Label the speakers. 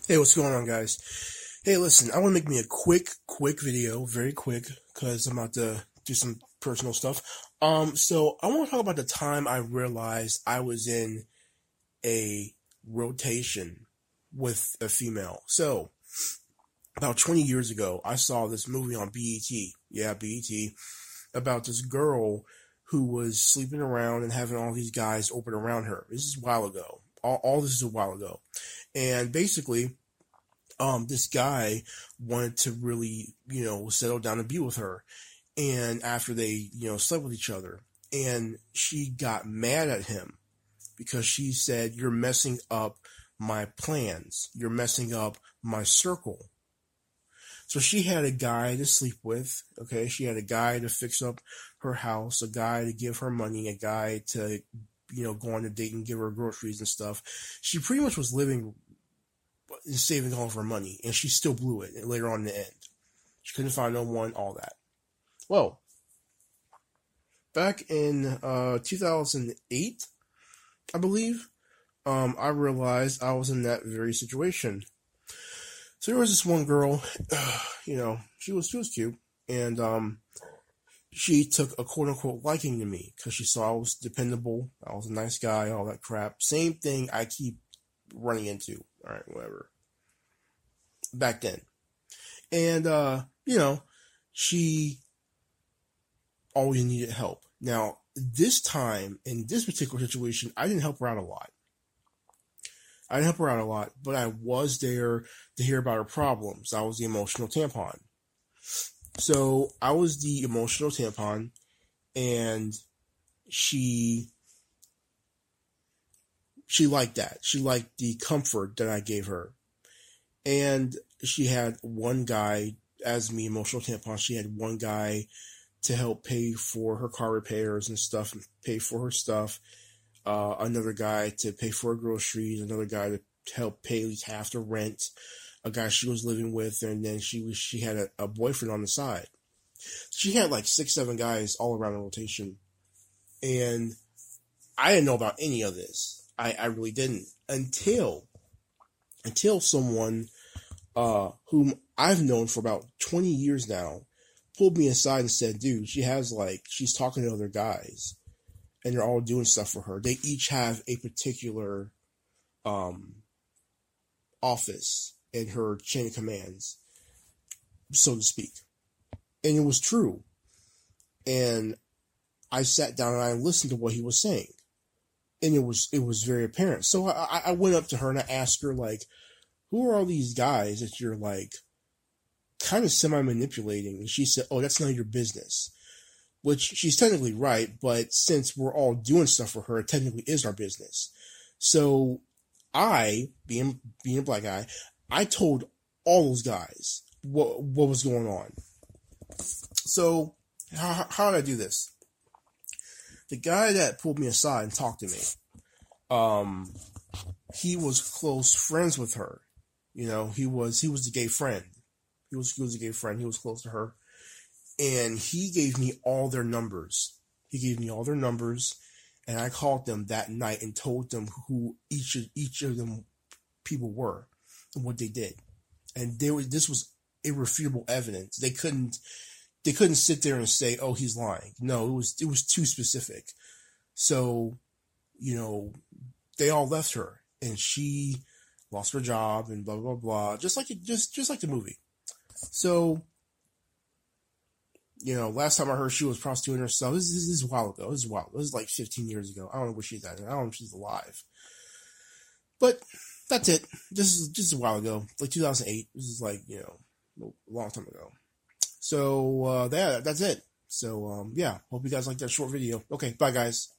Speaker 1: Hey, what's going on, guys? Hey, listen, I want to make me a quick video, very quick, because I'm about to do some personal stuff. So I want to talk about the time I realized I was in a rotation with a female. So about 20 years ago, I saw this movie on BET. Yeah, BET, about this girl who was sleeping around and having all these guys open around her. This is a while ago. All this is a while ago. And basically, this guy wanted to really, settle down and be with her. And after they, slept with each other, and she got mad at him because she said, "You're messing up my plans. You're messing up my circle." So she had a guy to sleep with. Okay. She had a guy to fix up her house, a guy to give her money, a guy to, go on a date and give her groceries and stuff. She pretty much was living and saving all of her money, and she still blew it later on in the end. She couldn't find no one, all that. Well, back in 2008, I believe, I realized I was in that very situation. So there was this one girl, she was cute, and she took a quote unquote liking to me because she saw I was dependable, I was a nice guy, all that crap. Same thing I keep running into. All right, whatever. Back then. And, she always needed help. Now, this time, in this particular situation, I didn't help her out a lot. But I was there to hear about her problems. I was the emotional tampon. So, I was the emotional tampon, and she liked that. She liked the comfort that I gave her. And she had one guy, as me, emotional tampon, she had one guy to help pay for her car repairs and stuff, and pay for her stuff. Another guy to pay for her groceries, another guy to help pay at least half the rent, a guy she was living with, and then she had a boyfriend on the side. She had like 6-7 guys all around the rotation. And I didn't know about any of this. I really didn't. Until someone whom I've known for about 20 years now pulled me aside and said, "Dude, she's talking to other guys, and they're all doing stuff for her. They each have a particular office in her chain of commands, so to speak." And it was true. And I sat down and I listened to what he was saying. And it was very apparent. So I went up to her and I asked her, like, "Who are all these guys that you're, like, kind of semi-manipulating?" And she said, "Oh, that's none of your business." Which, she's technically right, but since we're all doing stuff for her, it technically is our business. So I, being a black guy, I told all those guys what was going on. So how did I do this? The guy that pulled me aside and talked to me, he was close friends with her. He was the gay friend. He was a gay friend. He was close to her. And he gave me all their numbers. And I called them that night and told them who each of them people were and what they did. And this was irrefutable evidence. They couldn't sit there and say, "Oh, he's lying." No, it was too specific. So, they all left her, and she lost her job and blah blah blah, just like the movie. So, last time I heard, she was prostituting herself. This is a while ago. This is like 15 years ago. I don't know where she's at. I don't know if she's alive. But that's it. This is just a while ago, like 2008. This is like, a long time ago. So, that's it. So, yeah, hope you guys like that short video. Okay, bye guys.